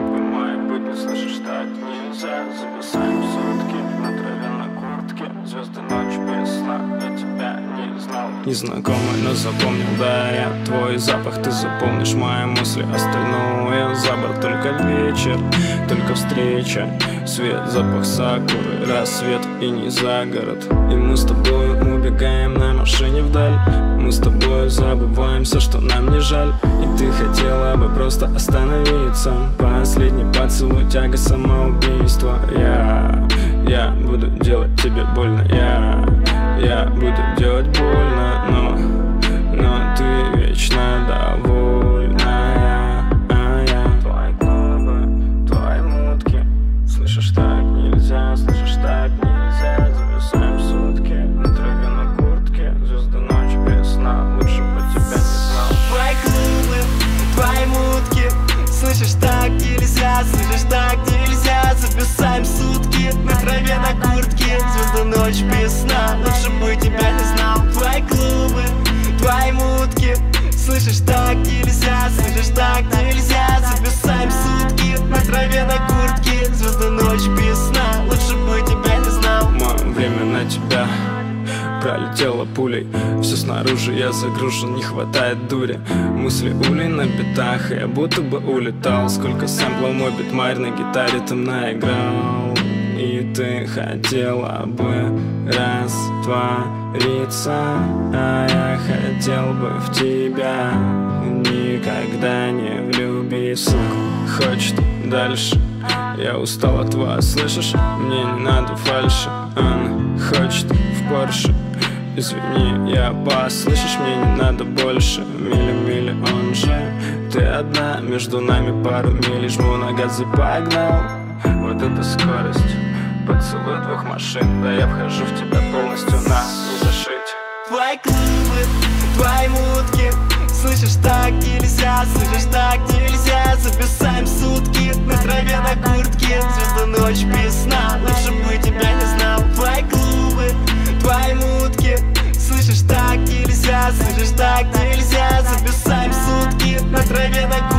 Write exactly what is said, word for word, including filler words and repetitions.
губы мои будни, слышишь, так нельзя. Зависаем сутки на траве, на куртке. Звезды ночь без сна, я тебя не знал. Незнакомый, но запомнил, да, я твой запах. Ты заполнишь мои мысли, остальное за борт. Только вечер, только встреча, свет, запах сакуры, рассвет и не за город. И мы с тобой убегаем на машине вдаль. Мы с тобой забываем все, что нам не жаль. И ты хотела бы просто остановиться. Последний поцелуй, тяга, самоубийство. Я, я буду делать тебе больно. Я, я буду делать больно, но, но ты вечно довольная. А я твои клубы, твои мутки. Слышишь, так нельзя, слышишь, так нельзя. Зависаем сутки на траве, на куртке. Звезды ночь без сна, лучше бы тебя не знал. Твои клубы, твои мутки. Слышишь, так нельзя, слышишь, так нельзя. Зависаем сутки на траве, на куртке. Звезды ночь без сна, лучше бы тебя не знал. Твои клубы, твои мутки. Слышишь, так нельзя, слышишь, так нельзя. Зависаем сутки на траве, на куртке. Звезды ночь без сна, лучше бы тебя не знал. Мое время на тебя пролетело пулей. Все снаружи, я загружен, не хватает дури. Мысли улей на битах, я будто бы улетал. Сколько сэмплов мой битмарь на гитаре ты наиграл. И ты хотела бы раствориться, а я хотел бы в тебя никогда не влюбиться. Хочет дальше, я устал от вас, слышишь? Мне не надо фальши. Она хочет в Порше. Извини, я бас, слышишь, мне не надо больше. Мили-мили, он же. Ты одна, между нами пару миль. Жму на газ и погнал. Вот это скорость, поцелуй двух машин. Да я вхожу в тебя полностью, на, не зашить. Твои клубы, твои мутки. Слышишь, так нельзя, слышишь, так нельзя. Зависаем сутки на траве, на куртке. Звезды ночь без сна, лучше бы тебя не знал. Твои клубы, твои мутки. Слышишь, так нельзя, слышишь, так нельзя. Зависаем сутки на траве, на куртке.